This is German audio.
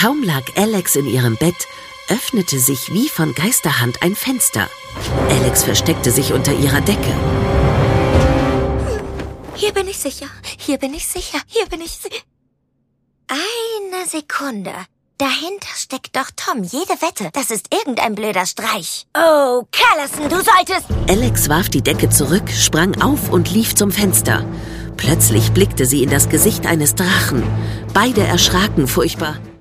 Kaum lag Alex in ihrem Bett, öffnete sich wie von Geisterhand ein Fenster. Alex versteckte sich unter ihrer Decke. Hier bin ich sicher, hier bin ich sicher, hier bin ich sicher. Eine Sekunde. Dahinter steckt doch Tom. Jede Wette, das ist irgendein blöder Streich. Oh, Callison, du solltest... Alex warf die Decke zurück, sprang auf und lief zum Fenster. Plötzlich blickte sie in das Gesicht eines Drachen. Beide erschraken furchtbar.